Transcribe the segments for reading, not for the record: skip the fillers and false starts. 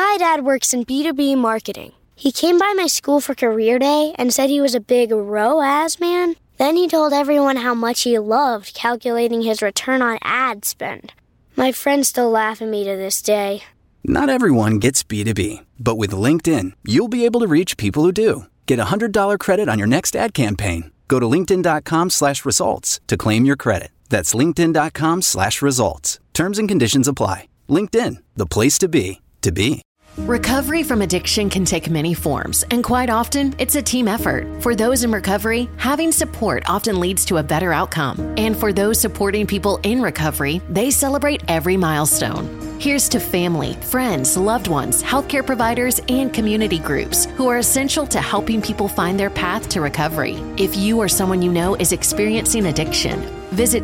My dad works in B2B marketing. He came by my school for career day and said he was a big ROAS man. Then he told everyone how much he loved calculating his return on ad spend. My friends still laugh at me to this day. Not everyone gets B2B, but with LinkedIn, you'll be able to reach people who do. Get a $100 credit on your next ad campaign. Go to linkedin.com/results to claim your credit. That's linkedin.com/results. Terms and conditions apply. LinkedIn, the place to be, to be. Recovery from addiction can take many forms, and quite often, it's a team effort. For those in recovery, having support often leads to a better outcome. And for those supporting people in recovery, they celebrate every milestone. Here's to family, friends, loved ones, healthcare providers, and community groups who are essential to helping people find their path to recovery. If you or someone you know is experiencing addiction, visit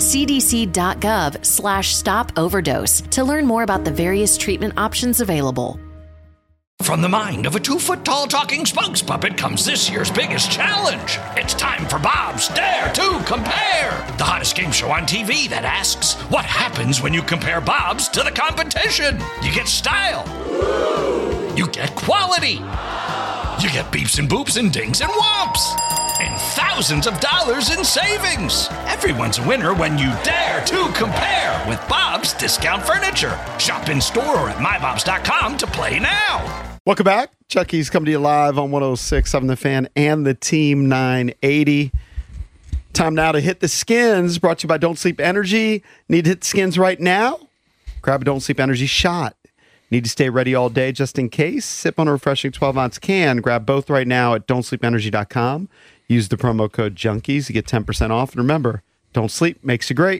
cdc.gov/stop-overdose to learn more about the various treatment options available. From the mind of a 2-foot-tall talking spokes puppet comes this year's biggest challenge. It's time for Bob's Dare to Compare, the hottest game show on TV that asks, what happens when you compare Bob's to the competition? You get style. You get quality. You get beeps and boops and dings and whomps. And thousands of dollars in savings. Everyone's a winner when you dare to compare with Bob's Discount Furniture. Shop in store or at mybobs.com to play now. Welcome back. Chucky's coming to you live on 106.7 The Fan and the Team 980. Time now to hit the skins. Brought to you by Don't Sleep Energy. Need to hit the skins right now? Grab a Don't Sleep Energy shot. Need to stay ready all day just in case? Sip on a refreshing 12-ounce can. Grab both right now at don'tsleepenergy.com. Use the promo code JUNKIES to get 10% off. And remember, don't sleep makes you great.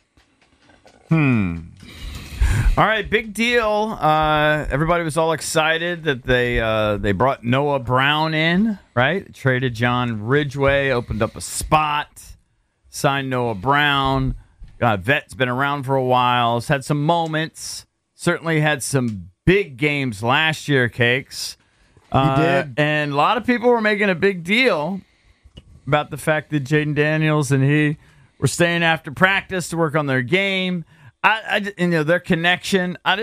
All right, big deal. Everybody was all excited that they brought Noah Brown in, right? Traded John Ridgeway, opened up a spot, signed Noah Brown. Vet's been around for a while. Has had some moments. Certainly had some big games last year, Cakes. He did. And a lot of people were making a big deal about the fact that Jaden Daniels and he were staying after practice to work on their game. Their connection. A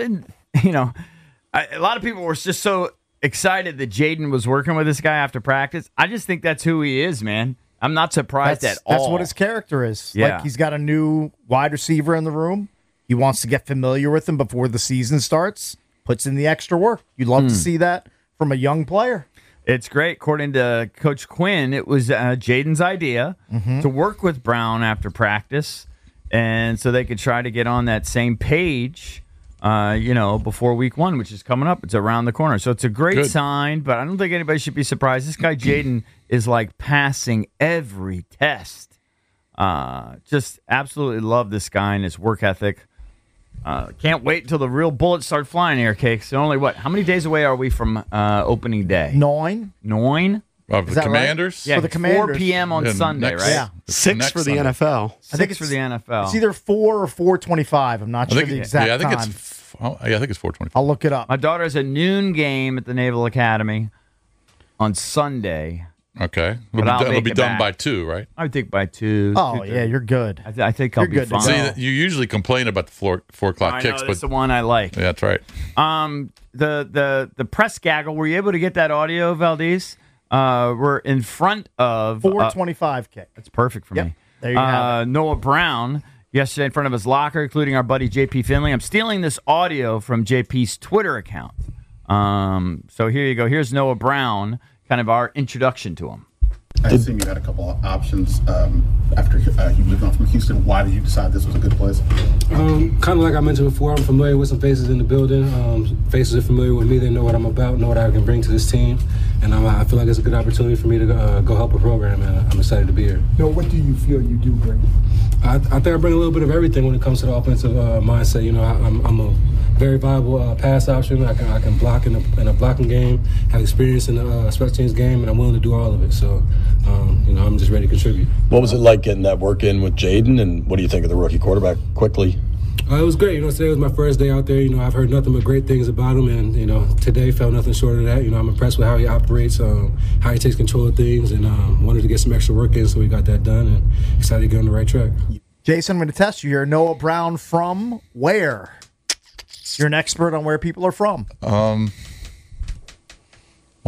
lot of people were just so excited that Jaden was working with this guy after practice. I just think that's who he is, man. I'm not surprised at all. That's what his character is. Yeah. Like, he's got a new wide receiver in the room. He wants to get familiar with him before the season starts. Puts in the extra work. You'd love to see that from a young player. It's great. According to Coach Quinn, it was Jaden's idea to work with Brown after practice, and so they could try to get on that same page, before week 1, which is coming up. It's around the corner. So it's a great sign, but I don't think anybody should be surprised. This guy, Jaden, is like passing every test. Just absolutely love this guy and his work ethic. Can't wait until the real bullets start flying here, Cakes. So only how many days away are we from opening day? 9. 9? Of the Commanders? Right? Yeah, for the Commanders. 4 p.m. on Sunday, right? Yeah. 6 for the NFL. I think it's for the NFL. It's either 4 or 4:25. I'm not sure the exact time. I think it's 4:25. I'll look it up. My daughter has a noon game at the Naval Academy on Sunday. Okay. It'll be done by 2, right? I would think by 2. Oh, yeah, you're good. I think I'll be fine. See, you usually complain about the 4 o'clock kicks, that's the one I like. Yeah, that's right. The press gaggle, were you able to get that audio, Valdez? We're in front of 4:25 kick. That's perfect for me. There you have it. Noah Brown yesterday in front of his locker, including our buddy JP Finley. I'm stealing this audio from JP's Twitter account. So here you go. Here's Noah Brown, kind of our introduction to him. I assume you had a couple of options after you moved on from Houston. Why did you decide this was a good place? Kind of like I mentioned before, I'm familiar with some faces in the building. Faces are familiar with me. They know what I'm about, know what I can bring to this team. And I feel like it's a good opportunity for me to go help a program, and I'm excited to be here. Now, what do you feel you do bring? I think I bring a little bit of everything when it comes to the offensive mindset. I'm a very viable pass option. I can block in a blocking game, have experience in the special teams game, and I'm willing to do all of it. So, I'm just ready to contribute. What was it like getting that work in with Jaden, and what do you think of the rookie quarterback quickly? It was great. Today was my first day out there. I've heard nothing but great things about him, and today felt nothing short of that. I'm impressed with how he operates, how he takes control of things, and wanted to get some extra work in, so we got that done, and excited to get on the right track. Jason, I'm going to test you here. Noah Brown from where? You're an expert on where people are from.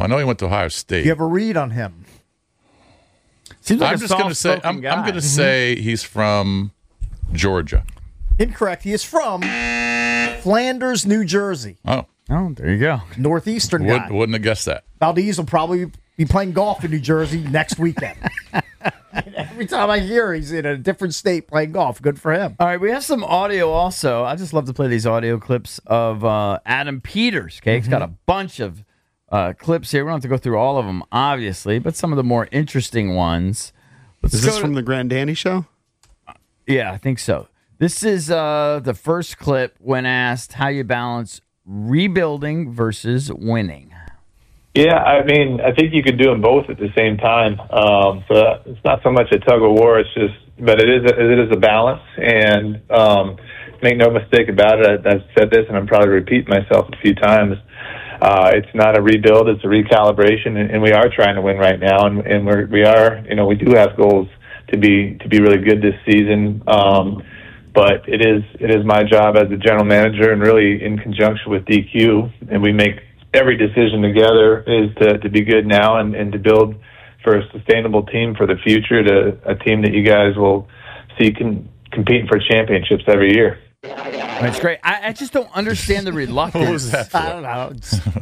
Well, I know he went to Ohio State. You have a read on him? Seems like I'm just going to say I'm going to say he's from Georgia. Incorrect. He is from Flanders, New Jersey. Oh, there you go. Northeastern guy. Wouldn't have guessed that. Valdez will probably be playing golf in New Jersey next weekend. Every time I hear he's in a different state playing golf, good for him. All right, we have some audio also. I just love to play these audio clips of Adam Peters. Okay, he's got a bunch of clips here. We don't have to go through all of them, obviously, but some of the more interesting ones. Is this from the Grand Danny Show? Yeah, I think so. This is the first clip when asked how you balance rebuilding versus winning. Yeah, I mean, I think you could do them both at the same time. So it's not so much a tug of war. It's just, but it is a balance. And make no mistake about it. I've said this, and I'm probably repeating myself a few times. It's not a rebuild; it's a recalibration, and we are trying to win right now. And we are, we do have goals to be really good this season. But it is my job as a general manager, and really in conjunction with DQ, and we make every decision together is to be good now and to build for a sustainable team for the future, to a team that you guys will see competing for championships every year. That's great. I just don't understand the reluctance. What was that for? I don't know.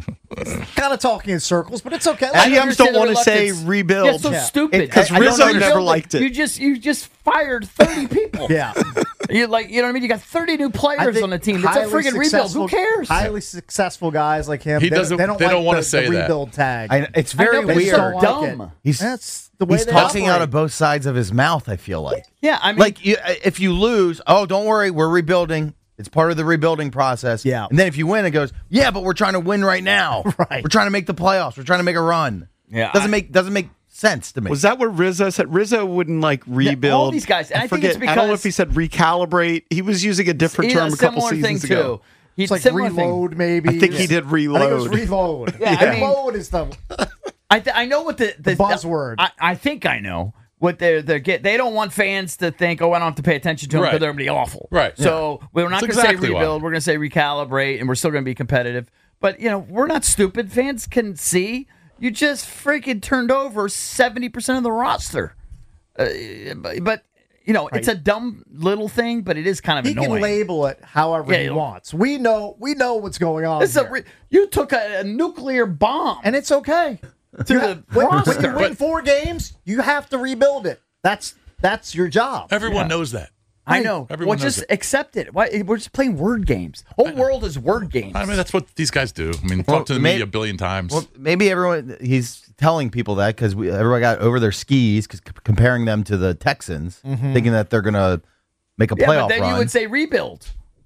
Kind of talking in circles, but it's okay. GMs don't want to say rebuild. Yeah, it's so stupid. Because Rizzo never liked it. You just fired 30 people. Yeah. You know what I mean? You got 30 new players on the team. It's a friggin' rebuild. Who cares? Highly successful guys like him. They don't want to say the that. Rebuild tag. It's very They weird. so dumb. That's the way He's they talking operate. out of both sides of his mouth, I feel like. Yeah, I mean, if you lose, don't worry, we're rebuilding. It's part of the rebuilding process. Yeah. And then if you win, it goes, yeah, but we're trying to win right now. Right. We're trying to make the playoffs. We're trying to make a run. Yeah. Doesn't make sense to me. Was that what Rizzo said? Rizzo wouldn't rebuild. Yeah, all these guys. And I think it's because I don't know if he said recalibrate. He was using a different term a couple seasons ago. It's like reload, maybe. I think he did reload. I think it was reload. Yeah, reload is the I know what the buzzword. I think I know what they're getting. They don't want fans to think, I don't have to pay attention to them because they're going to be awful. Right. So we're not going to exactly say rebuild. why. We're going to say recalibrate, and we're still going to be competitive. But, we're not stupid. Fans can see. You just freaking turned over 70% of the roster. But it's a dumb little thing, but it is kind of he annoying. can label it however he wants. We know what's going on. You took a nuclear bomb, and it's okay. To the when you win 4 games, you have to rebuild it. That's your job. Everyone knows that. I know. Everyone knows just it. accept it. Why, we're just playing word games. Whole world is word games. I mean, that's what these guys do. I mean, talk to the media a billion times. Well, maybe he's telling people that because everyone got over their skis, comparing them to the Texans, thinking that they're going to make a playoff but then run. you would say rebuild.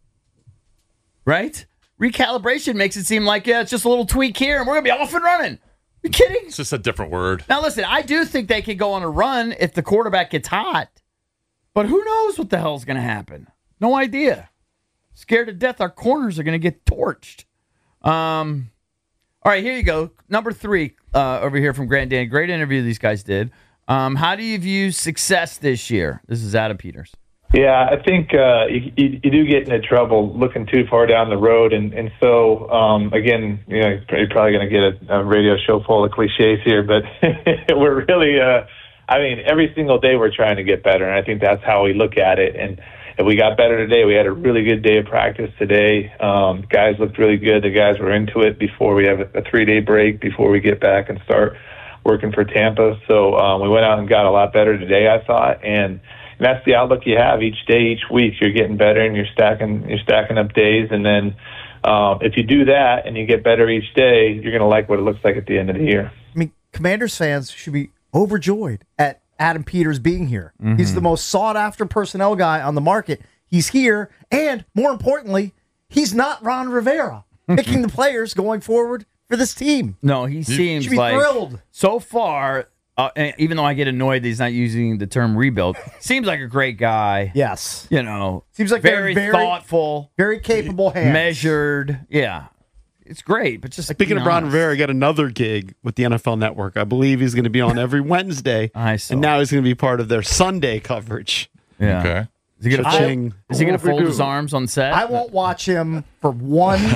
Right? Recalibration makes it seem like, it's just a little tweak here, and we're going to be off and running. You kidding? It's just a different word. Now, listen, I do think they could go on a run if the quarterback gets hot. But who knows what the hell's going to happen? No idea. Scared to death our corners are going to get torched. All right, here you go. Number 3 over here from Grand Dan. Great interview these guys did. How do you view success this year? This is Adam Peters. Yeah, I think you do get into trouble looking too far down the road. And so, again, you're probably going to get a radio show full of cliches here, but we're really every single day we're trying to get better, and I think that's how we look at it. And if we got better today, we had a really good day of practice today. Guys looked really good. The guys were into it before we have a 3-day break before we get back and start working for Tampa. So we went out and got a lot better today, I thought, and that's the outlook you have each day, each week. You're getting better, and you're stacking up days, and then if you do that and you get better each day, you're going to like what it looks like at the end of the year. I mean, Commanders fans should be overjoyed at Adam Peters being here. He's the most sought-after personnel guy on the market. He's here, and more importantly, he's not Ron Rivera picking the players going forward for this team. No, he seems should be like thrilled. So far, even though I get annoyed that he's not using the term rebuild, seems like a great guy. Yes. Seems like very thoughtful, very capable hands. measured. Yeah. It's great, but just speaking of Ron Rivera, got another gig with the NFL Network. I believe he's going to be on every Wednesday. And now he's going to be part of their Sunday coverage. Yeah. Okay. Is he going to fold his arms on set? I won't watch him for one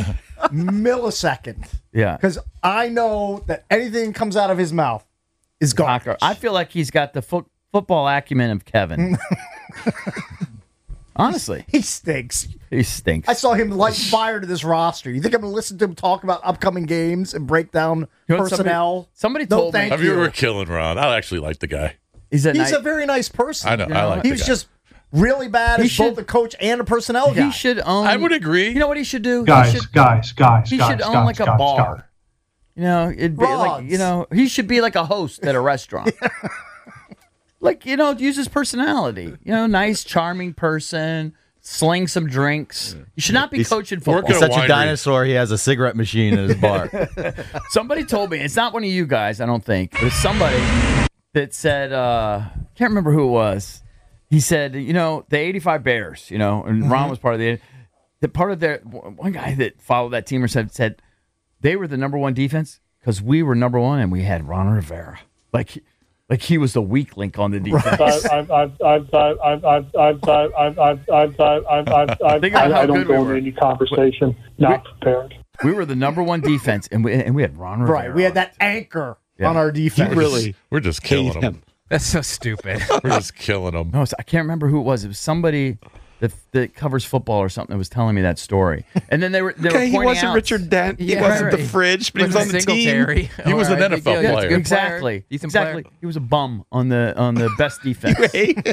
millisecond. Yeah. Because I know that anything that comes out of his mouth is garbage. I feel like he's got the football acumen of Kevin. Honestly. He stinks. He stinks. I saw him light fire to this roster. You think I'm going to listen to him talk about upcoming games and break down personnel? Somebody No, told me. thank Have you ever killing Ron? I actually like the guy. He's a very nice person. I know. I like He the was guy. just really bad as both a coach and a personnel guy. He should own. I would agree. You know what he should do? Guys, he should, guys. He should own like a bar. You know, it'd be like, Rods. you know, he should be like a host at a restaurant. Like, you know, use his personality. You know, nice, charming person. Sling some drinks. You should not be coaching football. He's such a dinosaur. He has a cigarette machine in his bar. Somebody told me, it's not one of you guys, I don't think, but it's somebody that said, can't remember who it was. He said, you know, the 85 Bears, you know, and Ron was part of one guy that followed that team or said they were the number one defense because we were number one and we had Ron Rivera. Like he was the weak link on the defense. I don't go into any conversation not prepared. We were the number one defense, and we had Ron Rivera. Right, we had that anchor on our defense. We're just killing him. That's so stupid. We're just killing him. No, I can't remember who it was. It was somebody that covers football or something that was telling me that story. And then they were pointing he wasn't out, Richard Dent. He wasn't the fridge, but he was on the team. He was an NFL player. Exactly. He was a bum on the best defense.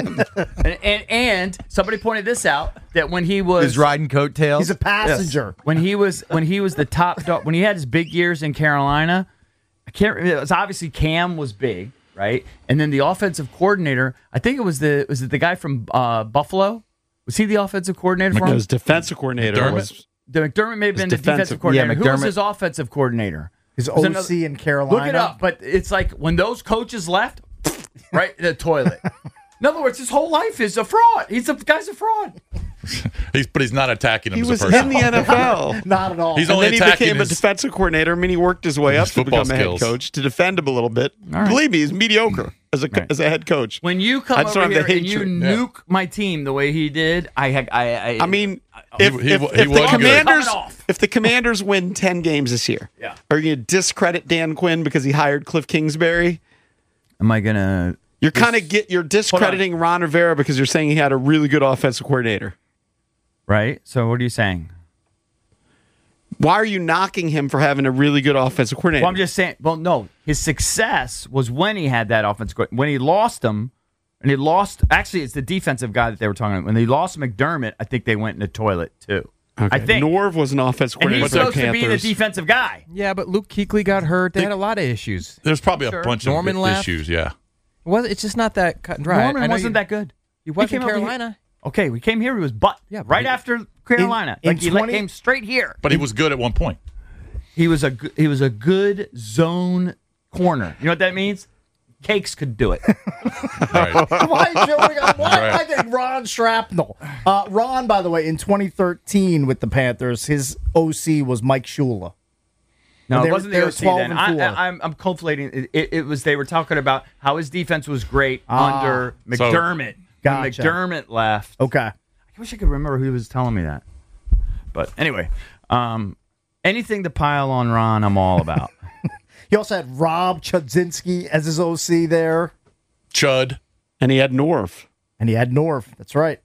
and somebody pointed this out that when he was riding coattails. He's a passenger. Yes. When he was the top dog, when he had his big years in Carolina, it was obviously Cam was big, right? And then the offensive coordinator, I think it was the guy from Buffalo. Was he the offensive coordinator for him? His defensive coordinator McDermott may have been the defensive coordinator. Who was his offensive coordinator? His OC in Carolina. Look it up. But it's like when those coaches left, right in the toilet. In other words, his whole life is a fraud. The guy's a fraud. But he's not attacking him He as was a person. in the NFL. Not at all. He's And only then he attacking became a defensive coordinator. I mean, he worked his way up to become a head skills. coach to defend him a little bit. right. Believe me, he's mediocre as a head coach. When you I come just don't over have the here and you hatred. nuke my team the way he did, I mean, He if was the good. Commanders if the Commanders win 10 games this year, Yeah. are you going to discredit Dan Quinn because he hired Cliff Kingsbury? am I gonna? You're discrediting Ron Rivera because you're saying he had a really good offensive coordinator. Right. So what are you saying? Why are you knocking him for having a really good offensive coordinator? Well, I'm just saying. Well, no, his success was when he had that offensive coordinator. When he lost him, and he lost. Actually, it's the defensive guy that they were talking about. When they lost McDermott, I think they went in the toilet too. Okay. I think Norv was an offensive and coordinator he's for the supposed to be the Panthers. defensive guy. Yeah, but Luke Kuechly got hurt. They had a lot of issues. There's probably a bunch Norman of left. issues, yeah. It's just not that cut and dry. Norman wasn't that good. He was in came over here- Carolina. Okay, we came here. He was right after Carolina. in He 20 came straight here. But he was good at one point. He was a good zone corner. You know what that means? Cakes could do it. Right. Why am I getting Ron shrapnel? Ron, by the way, in 2013 with the Panthers, his OC was Mike Shula. No, They it were- wasn't they the were OC 12 then. and 4. I'm conflating. It was they were talking about how his defense was great under So- McDermott. When Gotcha. McDermott left. Okay. I wish I could remember who was telling me that. But anyway, anything to pile on Ron, I'm all about. He also had Rob Chudzinski as his OC there. Chud. And he had Norv. And he had Norv. That's right.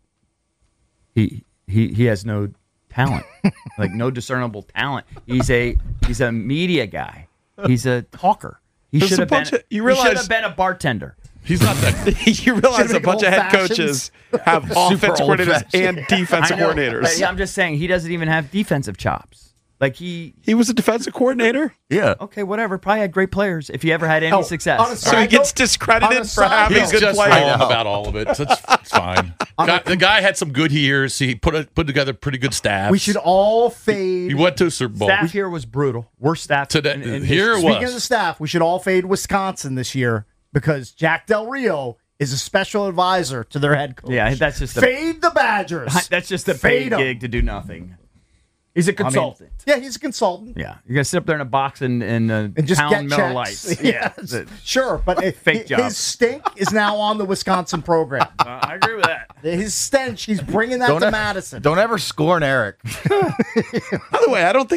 He has no talent, like no discernible talent. He's a media guy. He's a talker. He There's should a have been. bunch of- you he should realize- have been a bartender. He's not that. You realize Should've a bunch of been head old coaches have offensive coordinators and defensive I know, coordinators. but I'm just saying he doesn't even have defensive chops. Like he was a defensive coordinator. Yeah. Okay, whatever. Probably had great players if he ever had any success. So he gets discredited for having He's good just players. wrong about all of it. So it's fine. The guy had some good years. He put together pretty good staff. We should all fade. He went to a Super Bowl. Staff here was brutal. Worst staff Today, in here history. Speaking of the staff, we should all fade Wisconsin this year because Jack Del Rio is a special advisor to their head coach. Yeah, that's just fade the Badgers. That's just a Fade paid 'em. gig to do nothing. He's a consultant. Yeah, he's a consultant. Yeah, you're gonna sit up there in a box and just pound get Miller checks. Lights. Yes. Sure, but Fake job. his stink is now on the Wisconsin program. I agree with that. His stench, he's bringing that to Madison. Don't ever scorn Eric. By the way, I don't think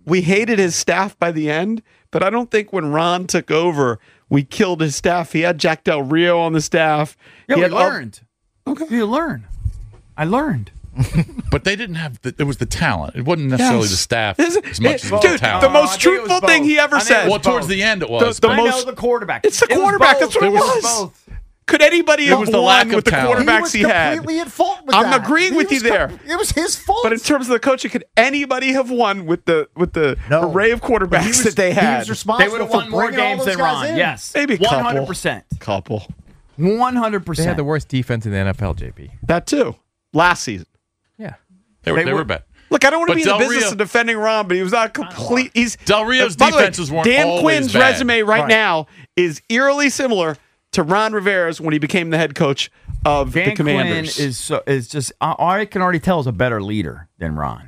we hated his staff by the end, but I don't think when Ron took over, we killed his staff. He had Jack Del Rio on the staff. Yeah, He we had learned. Okay. You learn. I learned. But they didn't have it was the talent. It wasn't necessarily the staff as much as it was Dude, the talent. the most truthful thing he ever said. Well, towards the end it was. The I most, know the quarterback. It's the quarterback. That's what it was. Could anybody have the lack won of with the talent. quarterbacks he had? Completely at fault with I'm that. agreeing with you there. It was his fault. But in terms of the coaching, could anybody have won with the array of quarterbacks that they had? He was responsible They would have for won more bringing all games those than guys Ron. in. Yes. Maybe a couple. 100%. Couple. 100%. They had the worst defense in the NFL, JP. That too. Last season. Yeah. They were bad. Look, I don't want to But be in the Del business Rio- of defending Ron, but he was not complete. He's Del Rio's by the way, defenses weren't Dan always Quinn's bad. resume right now is eerily similar to Ron Rivera's when he became the head coach of Dan the Commanders. Quinn is just, I can already tell, is a better leader than Ron.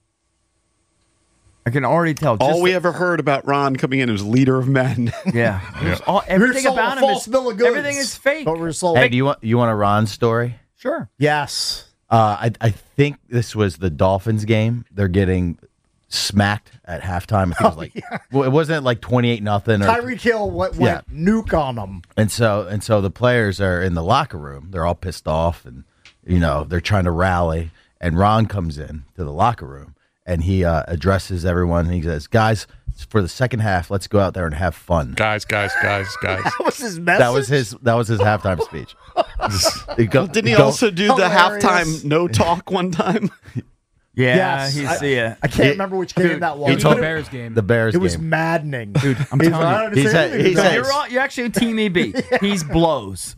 I can already tell. All we ever heard about Ron coming in was leader of men. Yeah. Everything sold about a him false is bill of goods. everything is fake. But we're sold. Hey, do you want a Ron story? Sure. Yes. I think this was the Dolphins game. They're getting smacked at halftime. I think it was like well, it wasn't like 28-0. Tyreek Hill went nuke on them. And so the players are in the locker room. They're all pissed off, and they're trying to rally. And Ron comes in to the locker room, and he addresses everyone. And he says, "Guys, for the second half, let's go out there and have fun." Guys. That was his message. That was his halftime speech. Didn't he also do the halftime no talk one time? Yeah, Yes. I can't remember which game that was. It was the Bears game. The Bears It was game. maddening. Dude, I'm He's telling like, you. I don't understand anything about it. You're actually Team EB. He's blows.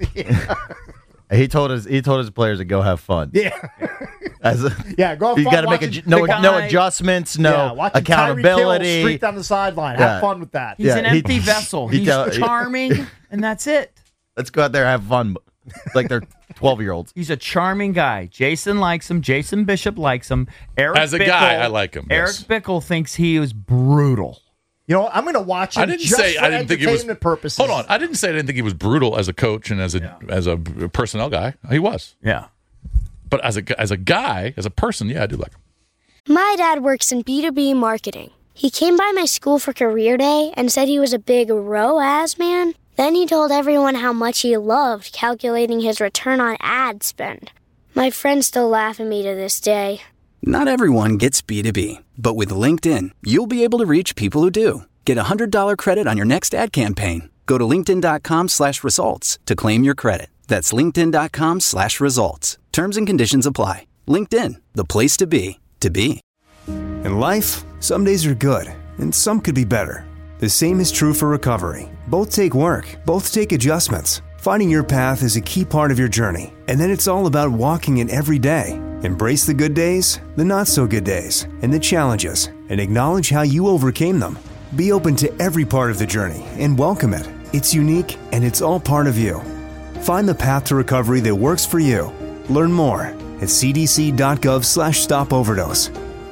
He told his players to go have fun. Yeah. Go have You fun got to make watching no the guy- adjustments, no watching Tyreek Hill accountability. streak down the sideline. Have fun with that. He's an empty vessel. He's charming, and that's it. Let's go out there and have fun, like they're 12-year-olds. He's a charming guy. Jason likes him. Jason Bishop likes him. Eric As a Bickle, guy, I like him, Eric yes. Bickle thinks he is brutal. You know, I'm going to watch him I didn't just say for I didn't think he was. entertainment purposes. Hold on, I didn't say I didn't think he was brutal as a coach and as a personnel guy. He was. Yeah. But as a guy, as a person, yeah, I do like him. My dad works in B2B marketing. He came by my school for career day and said he was a big ROAS man. Then he told everyone how much he loved calculating his return on ad spend. My friends still laugh at me to this day. Not everyone gets B2B, but with LinkedIn, you'll be able to reach people who do. Get a $100 credit on your next ad campaign. Go to linkedin.com/results to claim your credit. That's linkedin.com/results. Terms and conditions apply. LinkedIn, the place to be, to be. In life, some days are good, and some could be better. The same is true for recovery. Both take work, both take adjustments. Finding your path is a key part of your journey, and then it's all about walking it every day. Embrace the good days, the not-so-good days, and the challenges, and acknowledge how you overcame them. Be open to every part of the journey and welcome it. It's unique, and it's all part of you. Find the path to recovery that works for you. Learn more at cdc.gov/stopoverdose.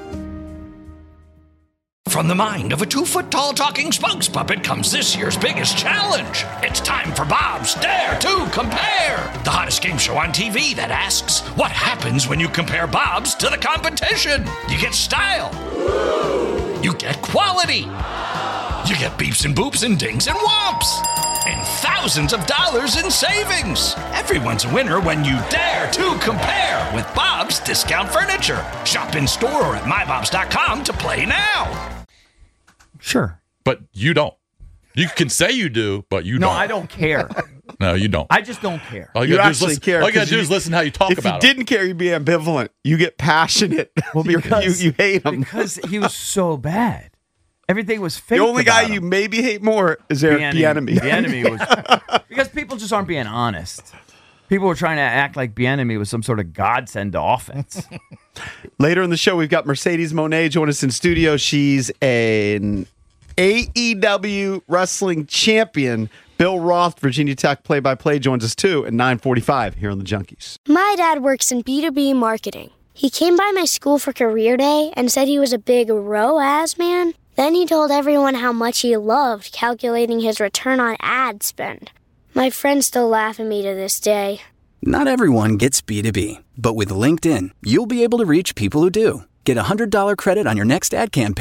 From the mind of a 2-foot-tall talking spokes puppet comes this year's biggest challenge. It's time for Bob's Dare to Compare, the hottest game show on TV that asks, what happens when you compare Bob's to the competition? You get style. You get quality. You get beeps and boops and dings and whomps. And thousands of dollars in savings. Everyone's a winner when you dare to compare with Bob's Discount Furniture. Shop in store or at mybobs.com to play now. Sure. But you don't. You can say you do, but you don't. No, I don't care. No, you don't. I just don't care. All You gotta do is actually listen- care. All you got to 'cause do is listen how you talk if about you it. didn't care, you'd be ambivalent. You get passionate. Well, because- you hate him. Because he was so bad. Everything was fake. The only guy about you him. maybe hate more is Eric Bieniemy. Bieniemy was because people just aren't being honest. People were trying to act like Bieniemy was some sort of godsend to offense. Later in the show, we've got Mercedes Monet join us in studio. She's an AEW wrestling champion. Bill Roth, Virginia Tech play-by-play, joins us too at 9:45 here on the Junkies. My dad works in B2B marketing. He came by my school for career day and said he was a big ROAS man. Then he told everyone how much he loved calculating his return on ad spend. My friends still laugh at me to this day. Not everyone gets B2B, but with LinkedIn, you'll be able to reach people who do. Get a $100 credit on your next ad campaign.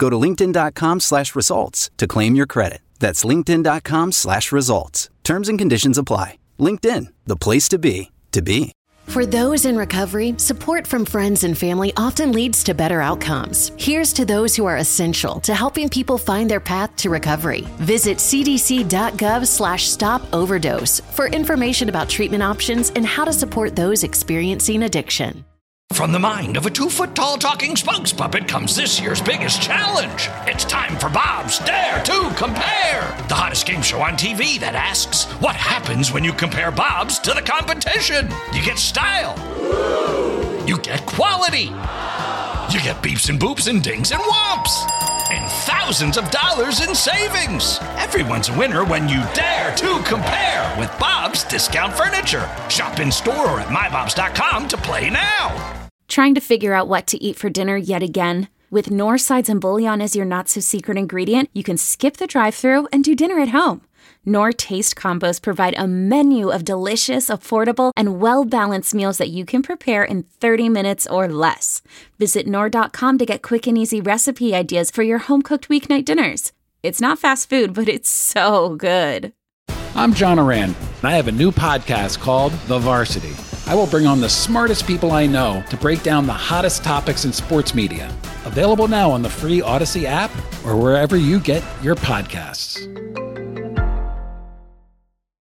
Go to linkedin.com/results to claim your credit. That's linkedin.com/results. Terms and conditions apply. LinkedIn, the place to be, to be. For those in recovery, support from friends and family often leads to better outcomes. Here's to those who are essential to helping people find their path to recovery. Visit cdc.gov/stop-overdose for information about treatment options and how to support those experiencing addiction. From the mind of a 2-foot-tall talking spokes puppet comes this year's biggest challenge. It's time for Bob's Dare to Compare, the hottest game show on TV that asks, what happens when you compare Bob's to the competition? You get style. You get quality. You get beeps and boops and dings and whomps. And thousands of dollars in savings. Everyone's a winner when you dare to compare with Bob's Discount Furniture. Shop in store or at mybobs.com to play now. Trying to figure out what to eat for dinner yet again? With Knorr sides and bouillon as your not-so-secret ingredient, you can skip the drive-thru and do dinner at home. Knorr Taste Combos provide a menu of delicious, affordable, and well-balanced meals that you can prepare in 30 minutes or less. Visit Knorr.com to get quick and easy recipe ideas for your home-cooked weeknight dinners. It's not fast food, but it's so good. I'm John Oran, and I have a new podcast called The Varsity. I will bring on the smartest people I know to break down the hottest topics in sports media. Available now on the free Odyssey app or wherever you get your podcasts.